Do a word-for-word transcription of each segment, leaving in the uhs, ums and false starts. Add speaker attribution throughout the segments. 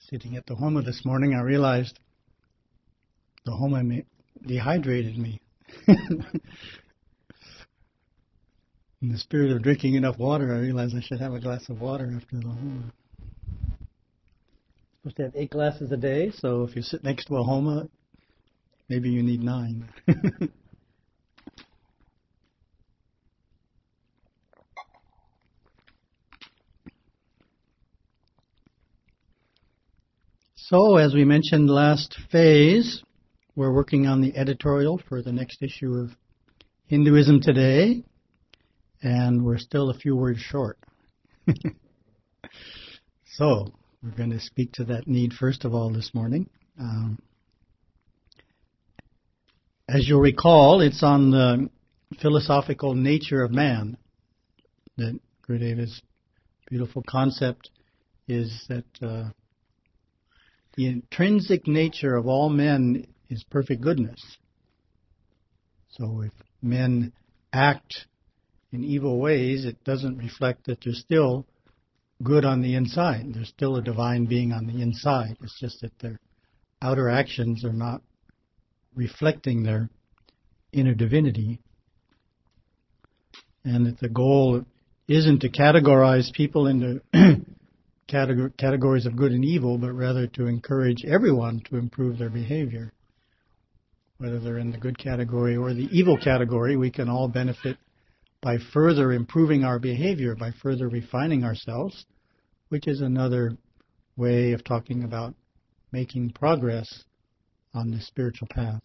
Speaker 1: Sitting at the Homa this morning, I realized the Homa ma- dehydrated me. In the spirit of drinking enough water, I realized I should have a glass of water after the Homa. Supposed to have eight glasses a day, so if you sit next to a Homa, maybe you need nine. So, as we mentioned last phase, we're working on the editorial for the next issue of Hinduism Today, and we're still a few words short. So, we're going to speak to that need first of all this morning. Um, as you'll recall, it's on the philosophical nature of man that Gurudeva's beautiful concept is that uh, the intrinsic nature of all men is perfect goodness. So if men act in evil ways, it doesn't reflect that they're still good on the inside. There's still a divine being on the inside. It's just that their outer actions are not reflecting their inner divinity. And that the goal isn't to categorize people into Categor- categories of good and evil, but rather to encourage everyone to improve their behavior. Whether they're in the good category or the evil category, we can all benefit by further improving our behavior, by further refining ourselves, which is another way of talking about making progress on the spiritual path.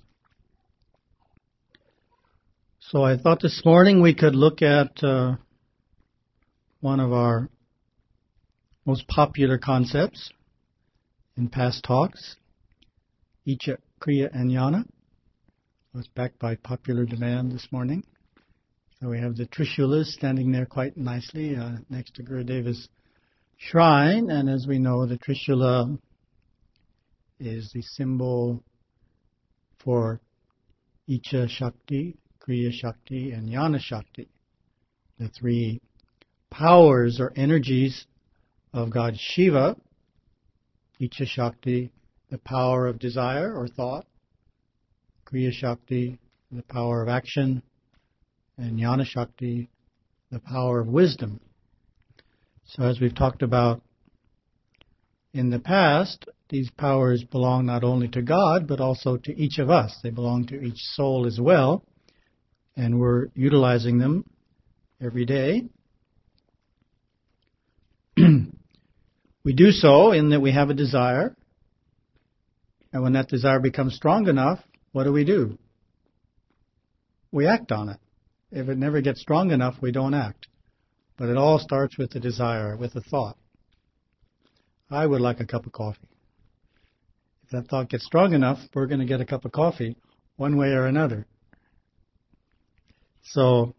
Speaker 1: So I thought this morning we could look at uh, one of our most popular concepts in past talks, Icha, Kriya, and Jnana. It was backed by popular demand this morning. So we have the Trishulas standing there quite nicely uh, next to Gurudeva's shrine. And as we know, the Trishula is the symbol for Icha Shakti, Kriya Shakti, and Jnana Shakti, the three powers or energies of God Shiva. Icha Shakti, the power of desire or thought, Kriya Shakti, the power of action, and Jnana Shakti, the power of wisdom. So as we've talked about in the past, these powers belong not only to God, but also to each of us. They belong to each soul as well, and we're utilizing them every day. We do so in that we have a desire, and when that desire becomes strong enough, what do we do? We act on it. If it never gets strong enough, we don't act. But it all starts with the desire, with a thought. I would like a cup of coffee. If that thought gets strong enough, we're going to get a cup of coffee one way or another. So,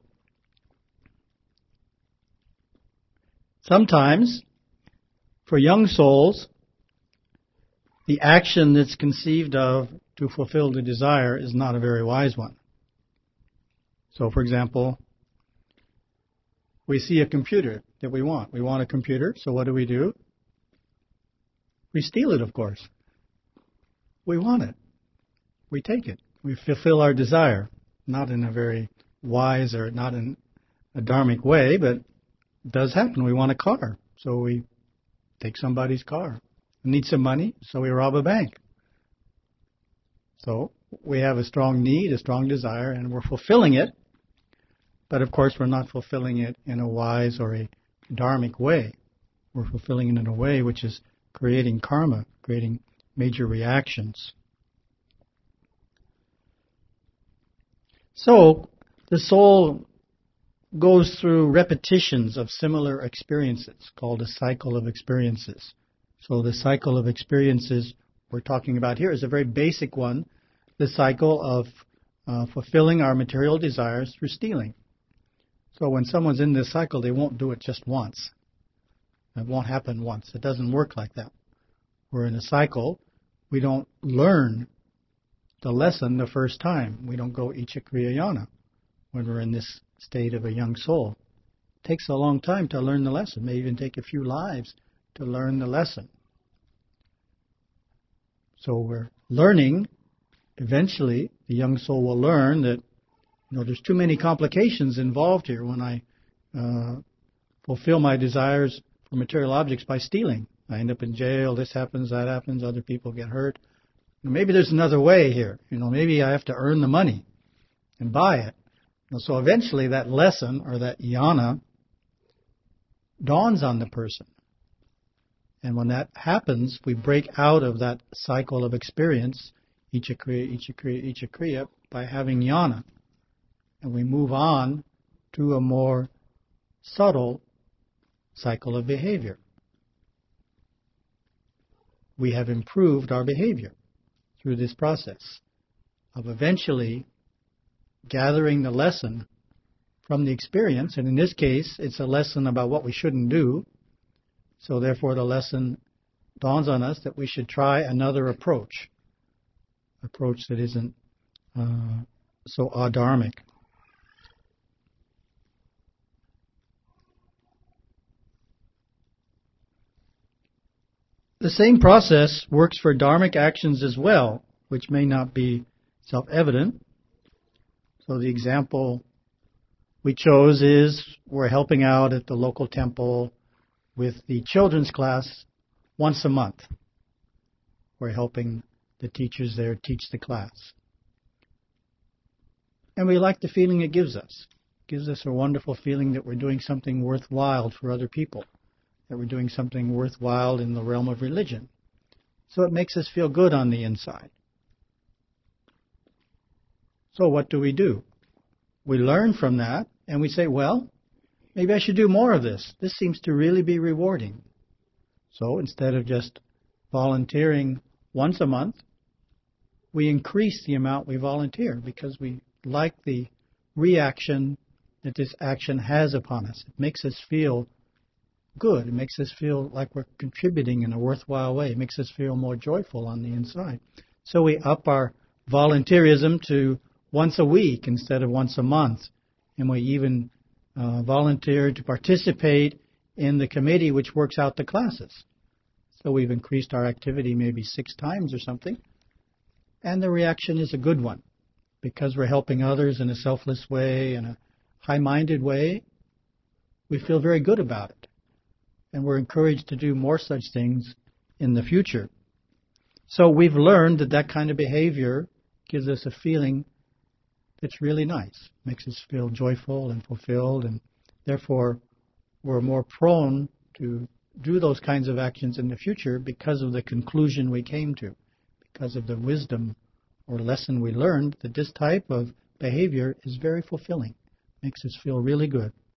Speaker 1: sometimes, for young souls, the action that's conceived of to fulfill the desire is not a very wise one. So, for example, we see a computer that we want. We want a computer, so what do we do? We steal it, of course. We want it. We take it. We fulfill our desire, not in a very wise or not in a dharmic way, but it does happen. We want a car, so we take somebody's car. We need some money, so we rob a bank. So we have a strong need, a strong desire, and we're fulfilling it. But of course, we're not fulfilling it in a wise or a dharmic way. We're fulfilling it in a way which is creating karma, creating major reactions. So the soul goes through repetitions of similar experiences, called a cycle of experiences. So the cycle of experiences we're talking about here is a very basic one, the cycle of uh, fulfilling our material desires through stealing. So when someone's in this cycle, they won't do it just once. It won't happen once. It doesn't work like that. We're in a cycle. We don't learn the lesson the first time. We don't go Icha Kriya Jnana when we're in this state of a young soul. It takes a long time to learn the lesson. It may even take a few lives to learn the lesson. So we're learning, eventually, the young soul will learn that, you know, there's too many complications involved here when I uh, fulfill my desires for material objects by stealing. I end up in jail, this happens, that happens, other people get hurt. Maybe there's another way here. You know, maybe I have to earn the money and buy it. And so eventually that lesson, or that jnana, dawns on the person. And when that happens, we break out of that cycle of experience, ichakriya, ichakriya, ichakriya, by having jnana. And we move on to a more subtle cycle of behavior. We have improved our behavior through this process of eventually gathering the lesson from the experience. And in this case, it's a lesson about what we shouldn't do. So therefore, the lesson dawns on us that we should try another approach, approach that isn't uh, so adharmic. The same process works for dharmic actions as well, which may not be self-evident. So the example we chose is we're helping out at the local temple with the children's class once a month. We're helping the teachers there teach the class. And we like the feeling it gives us. It gives us a wonderful feeling that we're doing something worthwhile for other people, that we're doing something worthwhile in the realm of religion. So it makes us feel good on the inside. So what do we do? We learn from that, and we say, well, maybe I should do more of this. This seems to really be rewarding. So instead of just volunteering once a month, we increase the amount we volunteer because we like the reaction that this action has upon us. It makes us feel good. It makes us feel like we're contributing in a worthwhile way. It makes us feel more joyful on the inside. So we up our volunteerism to once a week instead of once a month. And we even uh, volunteer to participate in the committee which works out the classes. So we've increased our activity maybe six times or something. And the reaction is a good one because we're helping others in a selfless way, in a high-minded way. We feel very good about it. And we're encouraged to do more such things in the future. So we've learned that that kind of behavior gives us a feeling that's really nice, makes us feel joyful and fulfilled, and therefore we're more prone to do those kinds of actions in the future because of the conclusion we came to, because of the wisdom or lesson we learned that this type of behavior is very fulfilling, makes us feel really good.